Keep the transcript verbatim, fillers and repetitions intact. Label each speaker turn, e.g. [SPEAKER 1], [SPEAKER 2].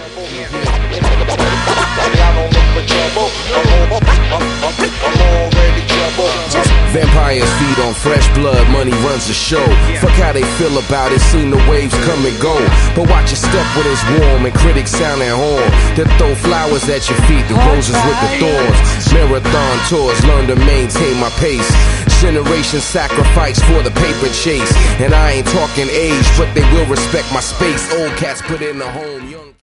[SPEAKER 1] Vampires feed on fresh blood, money runs the show. Fuck how they feel about it, seen the waves come and go. But watch your step when it's warm and critics sound at horn. They throw flowers at your feet, the roses with the thorns. Marathon tours, learn to maintain my pace. Generation sacrifice for the paper chase. And I ain't talking age, but they will respect my space. Old cats put in the home, young